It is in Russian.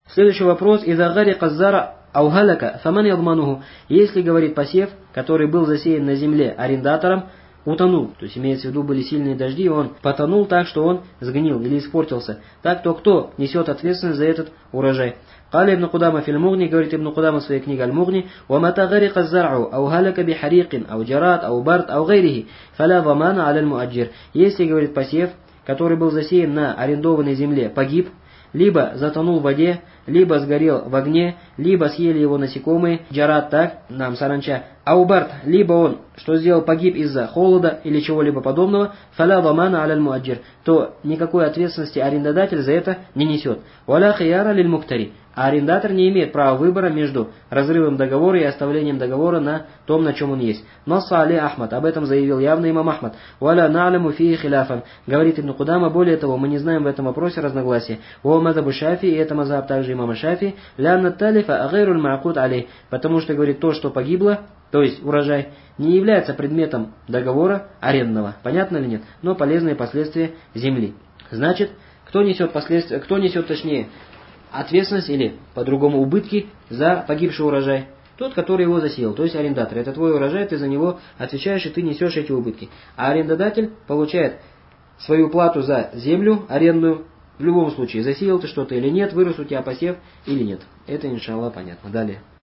Следующий вопрос. «Иза гарика зара ау галяка, фаман ядмануху». Если, говорит, посев, который был засеян на земле арендатором, утонул, то есть имеется в виду были сильные дожди, и он потонул так, что он сгнил или испортился, так то кто несет ответственность за этот урожай? Каля ибн Кудама фил Мугни, говорит ибн Кудама в своей книге Аль-Мугни, «Вамата гарика зар'у, ау галяка би харикин, ау джарат, ау бард, ау гайрихи, фаля вамана аля аль-муаджир». Если, говорит, посев, который был засеян на арендованной земле, погиб, либо затонул в воде, либо сгорел в огне, либо съели его насекомые, джарат, так, нам саранча, аубарт, либо он, что сделал, погиб из-за холода или чего-либо подобного, фаля дамана аляль муаджир, то никакой ответственности арендодатель за это не несет. Валя хияра лиль муктари. А арендатор не имеет права выбора между разрывом договора и оставлением договора на том, на чем он есть. Насса али Ахмад, об этом заявил явно имам Ахмад. Валя на'ляму фии хиляфан, говорит ибн Кудама, более того, мы не знаем в этом вопросе разногласия. Ва мазабу Шафи, и это мазаб также имама Шафи, лянна талифа агайруль ма'куд алей, потому что, говорит, то, что погибло, то есть урожай, не является предметом договора арендного. Понятно ли нет? Но полезные последствия земли. Значит, кто несет точнее, ответственность или, по-другому, убытки за погибший урожай? Тот, который его засеял, то есть арендатор. Это твой урожай, ты за него отвечаешь, и ты несешь эти убытки. А арендодатель получает свою плату за землю арендную, в любом случае, засеял ты что-то или нет, вырос у тебя посев или нет. Это, иншаллах, понятно. Далее.